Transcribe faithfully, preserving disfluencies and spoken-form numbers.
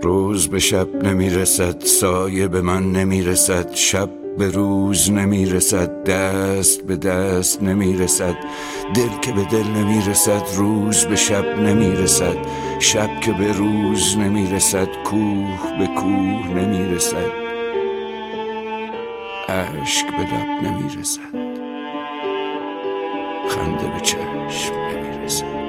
روز به شب نمیرسد، سایه به من نمیرسد، شب به روز نمیرسد، دست به دست نمیرسد، دل که به دل نمیرسد، روز به شب نمیرسد، شب که به روز نمیرسد، کوه به کوه نمیرسد، اشک به لب نمیرسد، خنده به چشم نمیرسد.